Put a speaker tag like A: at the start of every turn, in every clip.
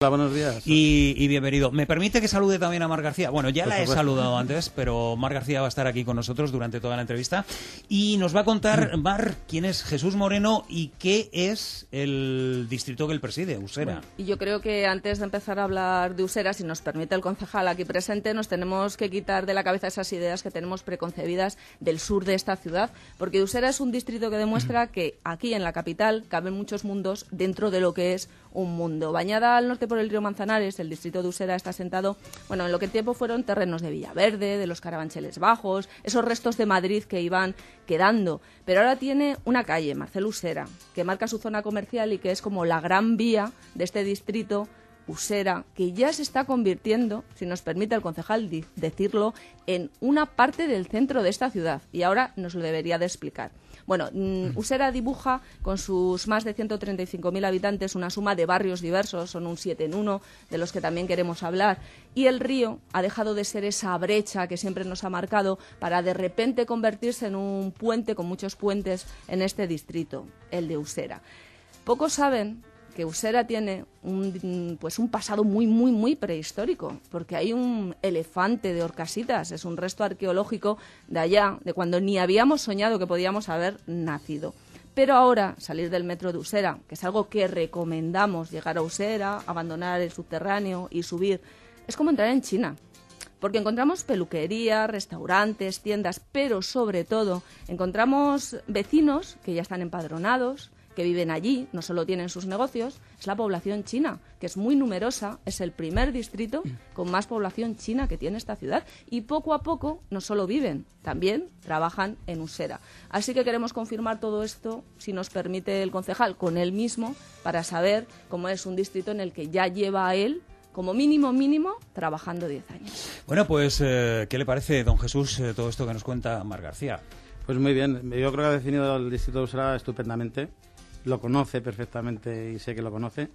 A: Hola, buenos días.
B: Y bienvenido. ¿Me permite que salude también a Mar García? Bueno, ya la he saludado antes, pero Mar García va a estar aquí con nosotros durante toda la entrevista y nos va a contar, Mar, quién es Jesús Moreno y qué es el distrito que él preside, Usera.
C: Bueno, y yo creo que antes de empezar a hablar de Usera, si nos permite el concejal aquí presente, nos tenemos que quitar de la cabeza esas ideas que tenemos preconcebidas del sur de esta ciudad, porque Usera es un distrito que demuestra que aquí en la capital caben muchos mundos dentro de lo que es un mundo. Bañada al norte por el río Manzanares, el distrito de Usera está asentado, bueno, en lo que en tiempo fueron terrenos de Villaverde, de los Carabancheles Bajos, esos restos de Madrid que iban quedando. Pero ahora tiene una calle, Marcelo Usera, que marca su zona comercial y que es como la gran vía de este distrito Usera, que ya se está convirtiendo, si nos permite el concejal decirlo, en una parte del centro de esta ciudad. Y ahora nos lo debería de explicar. Bueno, Usera dibuja con sus más de 135.000 habitantes una suma de barrios diversos, son un 7 en 1, de los que también queremos hablar. Y el río ha dejado de ser esa brecha que siempre nos ha marcado para de repente convertirse en un puente con muchos puentes en este distrito, el de Usera. Pocos saben que Usera tiene un pasado muy prehistórico, porque hay un elefante de Orcasitas, es un resto arqueológico de allá, de cuando ni habíamos soñado que podíamos haber nacido. Pero ahora, salir del metro de Usera, que es algo que recomendamos, llegar a Usera, abandonar el subterráneo y subir, es como entrar en China. Porque encontramos peluquerías, restaurantes, tiendas, pero sobre todo encontramos vecinos que ya están empadronados, que viven allí, no solo tienen sus negocios, es la población china, que es muy numerosa, es el primer distrito con más población china que tiene esta ciudad. Y poco a poco no solo viven, también trabajan en Usera. Así que queremos confirmar todo esto, si nos permite el concejal, con él mismo, para saber cómo es un distrito en el que ya lleva a él, como mínimo, trabajando 10 años.
B: Bueno, pues, ¿qué le parece, don Jesús, todo esto que nos cuenta Mar García?
A: Pues muy bien, yo creo que ha definido el distrito de Usera estupendamente. Lo conoce perfectamente y sé que lo conoce.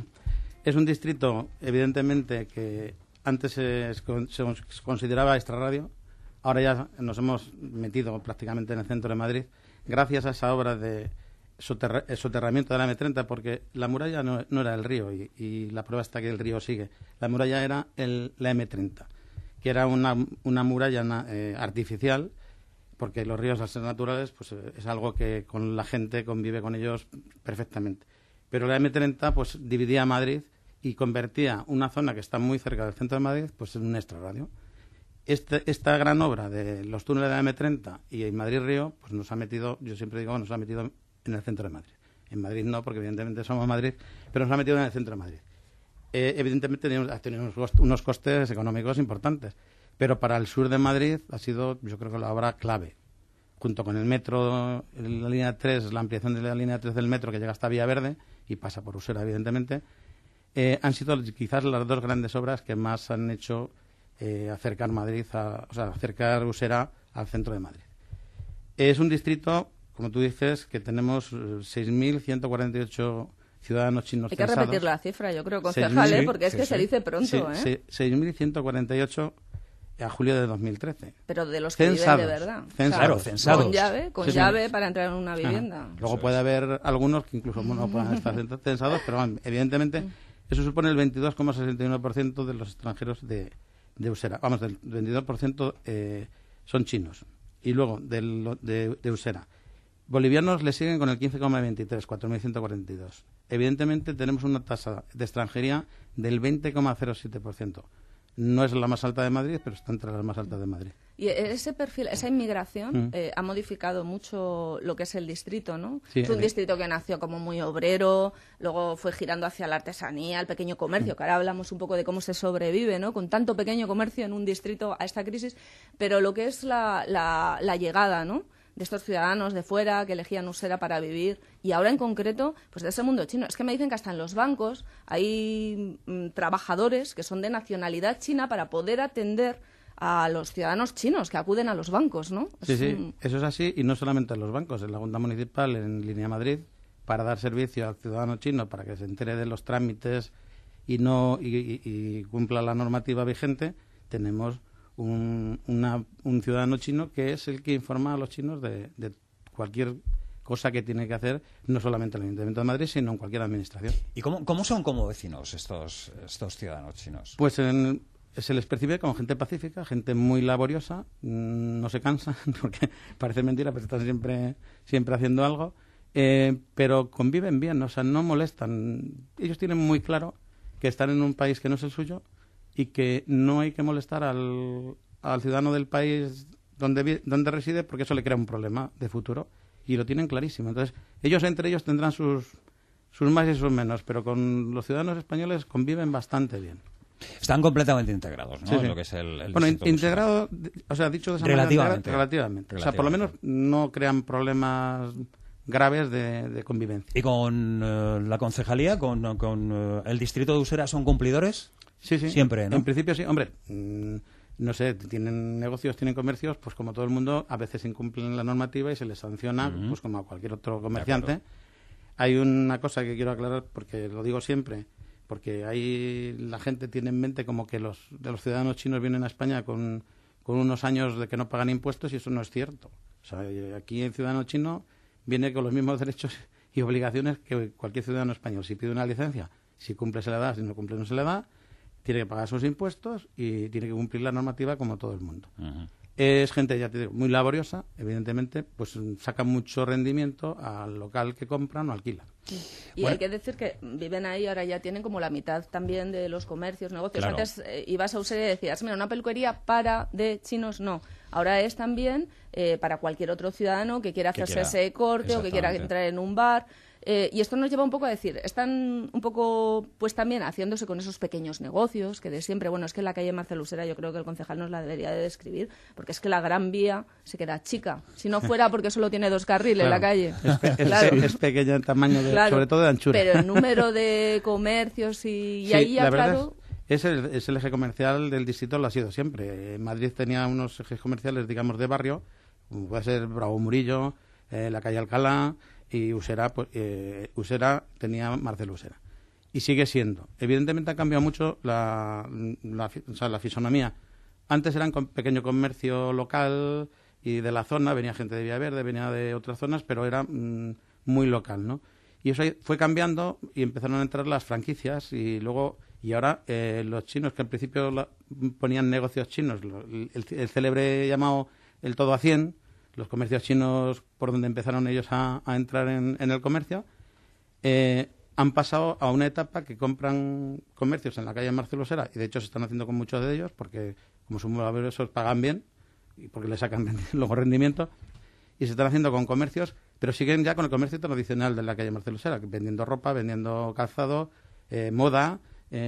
A: Es un distrito, evidentemente, que antes se consideraba extrarradio. Ahora ya nos hemos metido prácticamente en el centro de Madrid gracias a esa obra de soterramiento de la M30, porque la muralla no era el río y la prueba está que el río sigue. La muralla era la M30, que era una muralla artificial, porque los ríos, al ser naturales, pues es algo que con la gente convive con ellos perfectamente. Pero la M30 pues dividía Madrid y convertía una zona que está muy cerca del centro de Madrid pues en un extrarradio. Esta gran obra de los túneles de la M30 y Madrid-Río pues nos ha metido, yo siempre digo, nos ha metido en el centro de Madrid. En Madrid no, porque evidentemente somos Madrid, pero nos ha metido en el centro de Madrid. Evidentemente ha tenido unos costes económicos importantes. Pero para el sur de Madrid ha sido, yo creo que la obra clave. Junto con el metro, la línea 3, la ampliación de la línea 3 del metro que llega hasta Villaverde y pasa por Usera, evidentemente, han sido quizás las dos grandes obras que más han hecho acercar acercar Usera al centro de Madrid. Es un distrito, como tú dices, que tenemos 6.148 ciudadanos chinos
C: censados. Hay que repetir la cifra, yo creo, concejal, porque es que se dice pronto.
A: 6.148 a julio de 2013.
C: Pero de los que viven de verdad.
B: Claro, censados.
C: Con llave para entrar en una vivienda.
A: Luego puede haber algunos que incluso no puedan estar censados, pero evidentemente eso supone el 22,61% de los extranjeros de Usera. Vamos, del 22% son chinos. Y luego de Usera. Bolivianos le siguen con el 15,23, 4.142. Evidentemente tenemos una tasa de extranjería del 20,07%. No es la más alta de Madrid, pero está entre las más altas de Madrid.
C: Y ese perfil, esa inmigración ha modificado mucho lo que es el distrito, ¿no?
A: Sí,
C: es un distrito que nació como muy obrero, luego fue girando hacia la artesanía, el pequeño comercio, que ahora hablamos un poco de cómo se sobrevive, ¿no? Con tanto pequeño comercio en un distrito a esta crisis, pero lo que es la llegada, ¿no?, de estos ciudadanos de fuera que elegían Usera para vivir, y ahora en concreto pues de ese mundo chino. Es que me dicen que hasta en los bancos hay trabajadores que son de nacionalidad china para poder atender a los ciudadanos chinos que acuden a los bancos, ¿no?
A: Sí, eso es así, y no solamente en los bancos, en la Junta Municipal, en Línea Madrid, para dar servicio al ciudadano chino, para que se entere de los trámites y cumpla la normativa vigente, tenemos un ciudadano chino que es el que informa a los chinos de cualquier cosa que tiene que hacer no solamente el Ayuntamiento de Madrid, sino en cualquier administración.
B: ¿Y cómo son como vecinos estos ciudadanos chinos?
A: Pues se les percibe como gente pacífica, gente muy laboriosa, no se cansan, porque parece mentira, pero están siempre haciendo algo, pero conviven bien, o sea, no molestan. Ellos tienen muy claro que están en un país que no es el suyo y que no hay que molestar al ciudadano del país donde reside, porque eso le crea un problema de futuro, y lo tienen clarísimo. Entonces, ellos entre ellos tendrán sus más y sus menos, pero con los ciudadanos españoles conviven bastante bien.
B: Están completamente integrados, ¿no?
A: Sí, sí.
B: En lo que es el
A: bueno,
B: distrito
A: integrado, o sea, dicho de esa
B: relativamente.
A: manera, relativamente. O sea, por lo menos no crean problemas graves de convivencia.
B: ¿Y con la concejalía, con el distrito de Usera, son cumplidores?
A: Sí, sí.
B: Siempre, ¿no?
A: En principio sí. Hombre, no sé, tienen negocios, tienen comercios, pues como todo el mundo, a veces incumplen la normativa y se les sanciona, pues como a cualquier otro comerciante. Hay una cosa que quiero aclarar, porque lo digo siempre, porque ahí la gente tiene en mente como que los ciudadanos chinos vienen a España con unos años de que no pagan impuestos, y eso no es cierto. O sea, aquí el ciudadano chino viene con los mismos derechos y obligaciones que cualquier ciudadano español. Si pide una licencia, si cumple se le da, si no cumple no se le da, tiene que pagar sus impuestos y tiene que cumplir la normativa como todo el mundo. Es gente, ya te digo, muy laboriosa, evidentemente, pues saca mucho rendimiento al local que compran o alquilan.
C: Sí. Y hay que decir que viven ahí, ahora ya tienen como la mitad también de los comercios, negocios.
B: Claro.
C: Antes ibas a Usera y decías, mira, una peluquería de chinos, no. Ahora es también para cualquier otro ciudadano que quiera hacerse ese corte o que quiera entrar en un bar. Y esto nos lleva un poco a decir, están un poco pues también haciéndose con esos pequeños negocios que de siempre, bueno, es que la calle Marcelo Usera yo creo que el concejal nos la debería de describir, porque es que la Gran Vía se queda chica, si no fuera porque solo tiene 2 carriles la calle.
A: Es pequeña en tamaño, sobre todo de anchura.
C: Pero el número de comercios y ahí ya, claro...
A: Es el eje comercial del distrito, lo ha sido siempre. Madrid tenía unos ejes comerciales, digamos, de barrio, como puede ser Bravo Murillo, la calle Alcalá, y Usera tenía Marcelo Usera. Y sigue siendo. Evidentemente ha cambiado mucho la fisonomía. Antes eran pequeño comercio local y de la zona, venía gente de Villaverde, venía de otras zonas, pero era muy local, ¿no? Y eso fue cambiando y empezaron a entrar las franquicias y ahora los chinos, que al principio ponían negocios chinos, el célebre llamado el todo a 100, los comercios chinos por donde empezaron ellos a entrar en el comercio, han pasado a una etapa que compran comercios en la calle Marcelo Usera, y de hecho se están haciendo con muchos de ellos porque como son muy laboriosos pagan bien y porque le sacan luego rendimiento, y se están haciendo con comercios, pero siguen ya con el comercio tradicional de la calle Marcelo Usera, vendiendo ropa, vendiendo calzado, moda,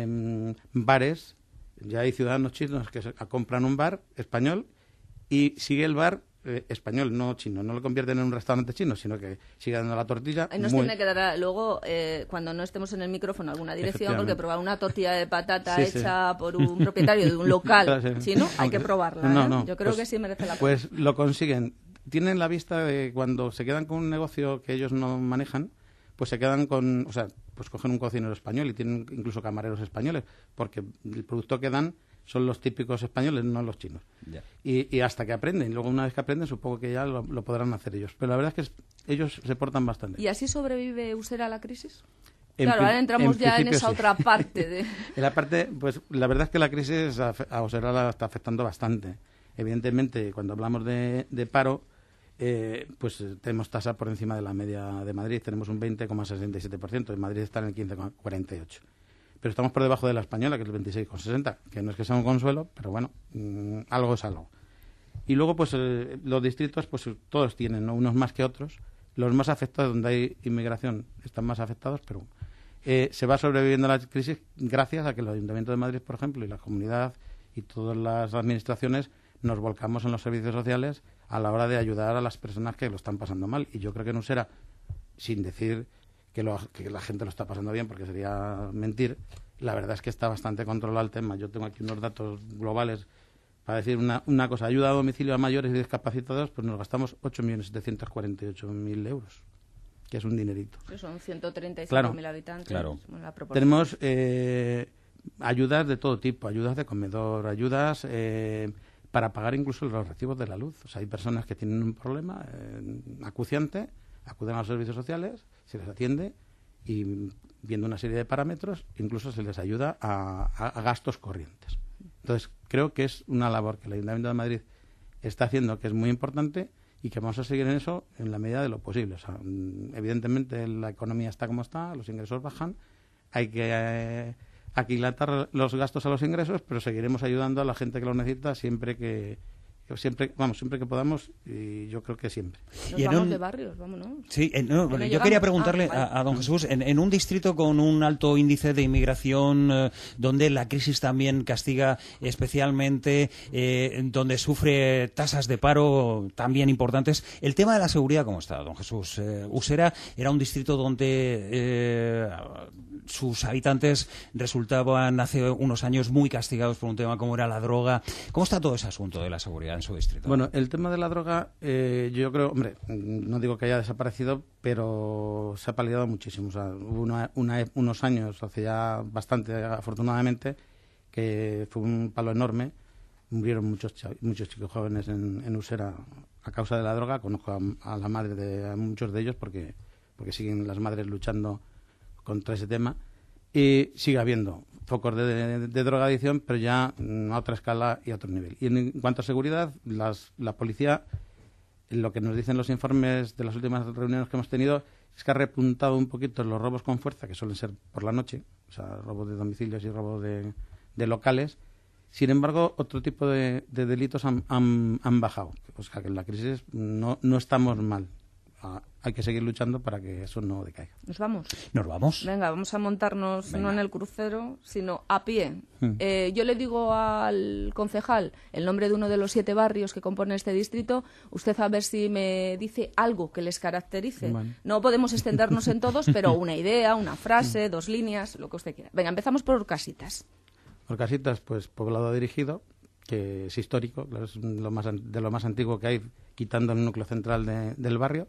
A: bares. Ya hay ciudadanos chinos que compran un bar español y sigue el bar español, no chino. No lo convierten en un restaurante chino, sino que sigue dando la tortilla.
C: Nos tiene que dar luego, cuando no estemos en el micrófono, alguna dirección, porque probar una tortilla de patata hecha por un propietario de un local chino, hay que probarla. Yo creo que sí merece la pena.
A: Pues lo consiguen. Tienen la vista de cuando se quedan con un negocio que ellos no manejan, pues se quedan con, o sea, pues cogen un cocinero español y tienen incluso camareros españoles, porque el producto que dan son los típicos españoles, no los chinos. Yeah. Y hasta que aprenden. Luego, una vez que aprenden, supongo que ya lo podrán hacer ellos. Pero la verdad es que ellos se portan bastante.
C: ¿Y así sobrevive Usera a la crisis? Claro, ahora entramos ya en esa otra parte.
A: En la parte, pues la verdad es que la crisis a Usera la está afectando bastante. Evidentemente, cuando hablamos de paro, pues tenemos tasa por encima de la media de Madrid. Tenemos un 20,67%. En Madrid está en el 15,48%. Pero estamos por debajo de la española, que es el 26,60, que no es que sea un consuelo, pero bueno, algo es algo. Y luego, pues los distritos, pues todos tienen, ¿no? Unos más que otros. Los más afectados, donde hay inmigración, están más afectados, pero se va sobreviviendo a la crisis gracias a que el Ayuntamiento de Madrid, por ejemplo, y la comunidad y todas las administraciones nos volcamos en los servicios sociales a la hora de ayudar a las personas que lo están pasando mal. Y yo creo que en Usera, sin decir que la gente lo está pasando bien, porque sería mentir, la verdad es que está bastante controlado el tema. Yo tengo aquí unos datos globales para decir una cosa. Ayuda a domicilio a mayores y discapacitados, pues nos gastamos 8.748.000 euros, que es un dinerito.
C: Son 135.000 habitantes.
A: Claro. Tenemos ayudas de todo tipo, ayudas de comedor, ayudas para pagar incluso los recibos de la luz. O sea, hay personas que tienen un problema acuciante, acuden a los servicios sociales, se les atiende y viendo una serie de parámetros, incluso se les ayuda a gastos corrientes. Entonces, creo que es una labor que el Ayuntamiento de Madrid está haciendo, que es muy importante y que vamos a seguir en eso en la medida de lo posible. O sea, evidentemente la economía está como está, los ingresos bajan, hay que aquilatar los gastos a los ingresos, pero seguiremos ayudando a la gente que lo necesita siempre que podamos, y yo creo que siempre.
C: Nos vamos de barrios, vámonos.
B: Sí, yo quería preguntarle a don Jesús, en un distrito con un alto índice de inmigración, donde la crisis también castiga especialmente, donde sufre tasas de paro también importantes, el tema de la seguridad, ¿cómo está, don Jesús? Usera era un distrito donde sus habitantes resultaban hace unos años muy castigados por un tema como era la droga. ¿Cómo está todo ese asunto de la seguridad en su distrito?
A: Bueno, el tema de la droga, yo creo, hombre, no digo que haya desaparecido, pero se ha paliado muchísimo. O sea, hubo unos años, hace ya bastante, afortunadamente, que fue un palo enorme. Murieron muchos chicos jóvenes en Usera a causa de la droga. Conozco a la madre de muchos de ellos porque siguen las madres luchando contra ese tema, y sigue habiendo focos de drogadicción, pero ya a otra escala y a otro nivel. Y en cuanto a seguridad, la policía, lo que nos dicen los informes de las últimas reuniones que hemos tenido, es que ha repuntado un poquito los robos con fuerza, que suelen ser por la noche, o sea, robos de domicilios y robos de locales. Sin embargo, otro tipo de delitos han bajado. O sea, que en la crisis no estamos mal. Hay que seguir luchando para que eso no decaiga.
C: ¿Nos vamos?
B: Nos vamos.
C: Venga, vamos a montarnos no en el crucero, sino a pie. Yo le digo al concejal el nombre de uno de los 7 barrios que compone este distrito. Usted a ver si me dice algo que les caracterice. Bueno. No podemos extendernos en todos, pero una idea, una frase, 2 líneas, lo que usted quiera. Venga, empezamos por Orcasitas. Orcasitas,
A: pues poblado dirigido, que es histórico, es de lo más antiguo que hay, quitando el núcleo central del barrio.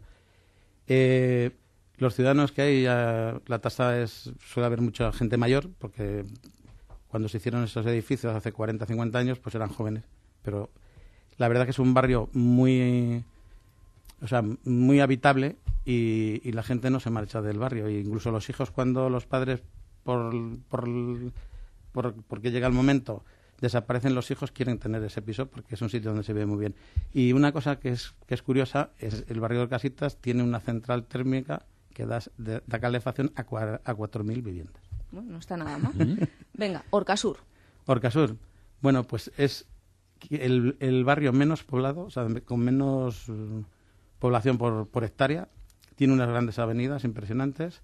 A: Los ciudadanos que hay, la tasa suele haber mucha gente mayor, porque cuando se hicieron esos edificios hace 40, 50 años, pues eran jóvenes. Pero la verdad que es un barrio muy muy habitable y la gente no se marcha del barrio. E incluso los hijos, cuando los padres, porque llega el momento, desaparecen los hijos, quieren tener ese piso porque es un sitio donde se ve muy bien. Y una cosa que es curiosa es el barrio de Orcasitas tiene una central térmica que da calefacción a 4.000 viviendas.
C: Bueno, no está nada mal. Venga, Orcasur.
A: Orcasur, bueno, pues es el barrio menos poblado, o sea, con menos población por hectárea. Tiene unas grandes avenidas impresionantes.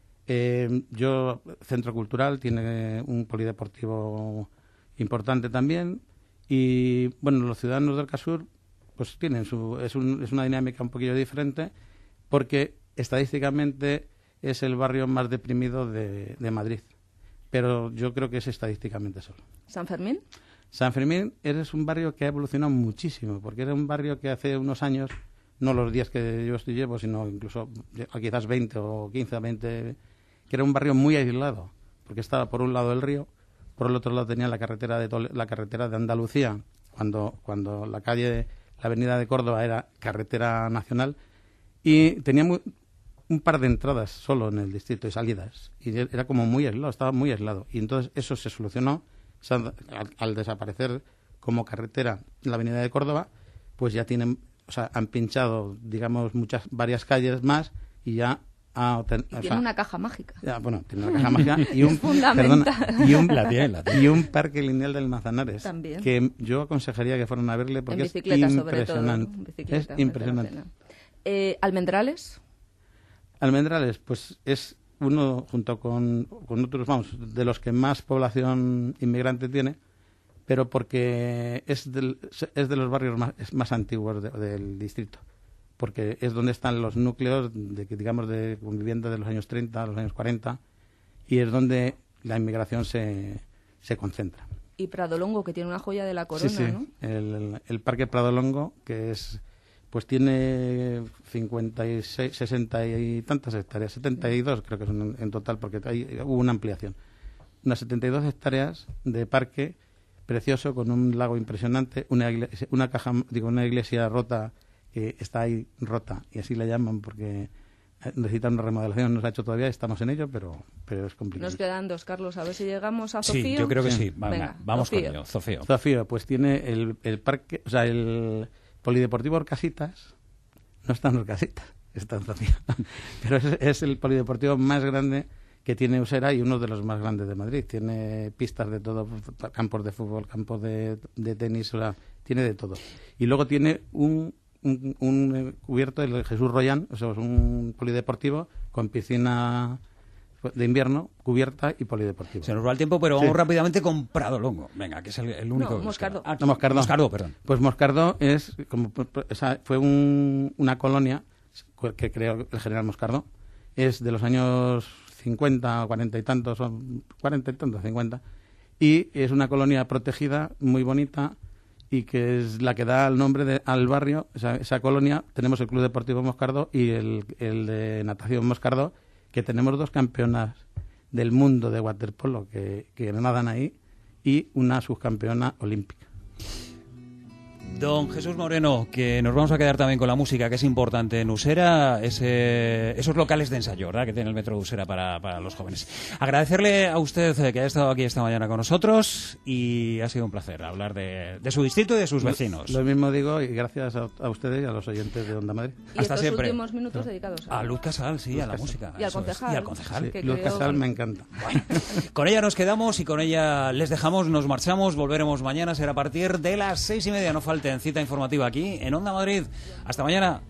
A: Centro cultural, tiene un polideportivo importante también, y bueno, los ciudadanos del Orcasur pues tienen es una dinámica un poquillo diferente, porque estadísticamente es el barrio más deprimido de Madrid, pero yo creo que es estadísticamente solo.
C: ¿San Fermín?
A: San Fermín es un barrio que ha evolucionado muchísimo, porque era un barrio que hace unos años, no los días que yo llevo, sino incluso quizás 20 o 15 o 20, que era un barrio muy aislado, porque estaba por un lado el río, por el otro lado tenía la carretera de Andalucía, cuando la avenida de Córdoba era carretera nacional, y tenía un par de entradas solo en el distrito y salidas, y era como muy aislado, estaba muy aislado. Y entonces eso se solucionó al desaparecer como carretera la avenida de Córdoba, pues ya han pinchado, digamos, varias calles más, y ya
C: tiene una caja mágica.
A: Tiene una caja mágica y un parque lineal del Manzanares. También. Que yo aconsejaría que fueran a verle porque es impresionante. Es impresionante.
C: ¿Almendrales?
A: Almendrales, pues es uno, junto con otros, de los que más población inmigrante tiene, pero porque es de los barrios más antiguos del distrito, porque es donde están los núcleos de convivienda de los años 30 a los años 40, y es donde la inmigración se concentra.
C: Y Pradolongo, que tiene una joya de la corona,
A: sí.
C: ¿no?
A: El Parque Pradolongo, que tiene 56, 60 y tantas hectáreas, 72 creo que son en total, porque hubo una ampliación. Unas 72 hectáreas de parque precioso, con un lago impresionante, una iglesia rota está ahí rota, y así la llaman porque necesita una remodelación, no se ha hecho todavía, estamos en ello, pero es complicado.
C: Nos quedan 2, Carlos, a ver si llegamos a Zofío.
B: Sí, yo creo que sí.
C: Venga,
B: Vamos
C: Zofío.
B: con ello, Zofío.
A: Zofío, pues tiene el parque, o sea, el polideportivo Orcasitas, no está en Orcasitas, está en Zofío, pero es el polideportivo más grande que tiene Usera y uno de los más grandes de Madrid. Tiene pistas de todo, campos de fútbol, campos de tenis, o sea, tiene de todo. Y luego tiene un cubierto, el Jesús Royán, o sea, es un polideportivo con piscina de invierno, cubierta y polideportivo.
B: Se nos va el tiempo, pero vamos rápidamente con Prado Longo. Venga, que es el único.
C: No, Moscardó.
A: No, Moscardó.
B: Moscardó, perdón.
A: Pues Moscardó es como, o sea, fue una colonia que creó el general Moscardó. Es de los años 50, 40 y tantos, 50, y es una colonia protegida, muy bonita, y que es la que da el nombre al barrio. Esa colonia, tenemos el Club Deportivo Moscardó y el de Natación Moscardó, que tenemos 2 campeonas del mundo de waterpolo que nadan ahí, y una subcampeona olímpica.
B: Don Jesús Moreno, que nos vamos a quedar también con la música, que es importante en Usera, esos locales de ensayo, ¿verdad?, que tiene el Metro de Usera para los jóvenes. Agradecerle a usted que haya estado aquí esta mañana con nosotros, y ha sido un placer hablar de su distrito y de sus vecinos.
A: Lo mismo digo, y gracias a ustedes y a los oyentes de Onda Madrid.
C: Y
B: Hasta
C: estos
B: siempre.
C: Últimos minutos dedicados
B: A Luz Casal, sí,
A: Luz
B: a la
A: Casal.
B: música.
C: Y al
B: eso es.
C: concejal.
B: Y al concejal.
C: Que
A: Luz
C: creo-
A: Casal me encanta.
B: Bueno, con ella nos quedamos y con ella les dejamos, nos marchamos, volveremos mañana, será a partir de las 6:30, no falten, cita informativa aquí en Onda Madrid. Hasta mañana.